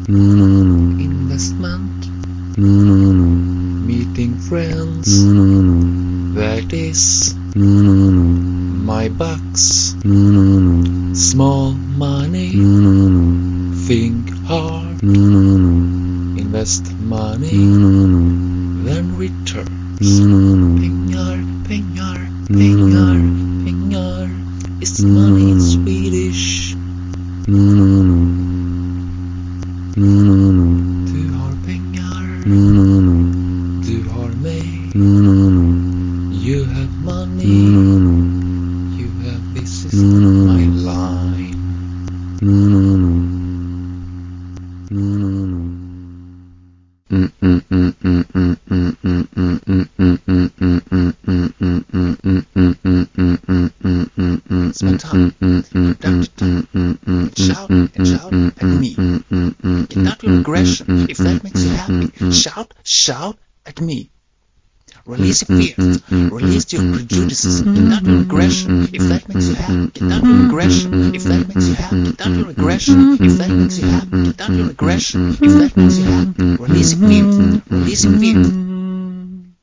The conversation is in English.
investment, meeting friends, that is my bucks. Small money, think hard, invest money, then returns. Pengar, pengar, pengar, pengar is money in Swedish. Du har pengar, du har mig. You have money, you have this is my line. Spend time, productive time, and shout at me. Get out your aggression if that makes you happy. Shout at me. Release your fears, release your prejudices, get out your aggression if that makes you happy. Get out your aggression if that makes you happy. Get out your aggression if that makes you happy. Get out your aggression if that makes you happy. Release your fears, release your fears.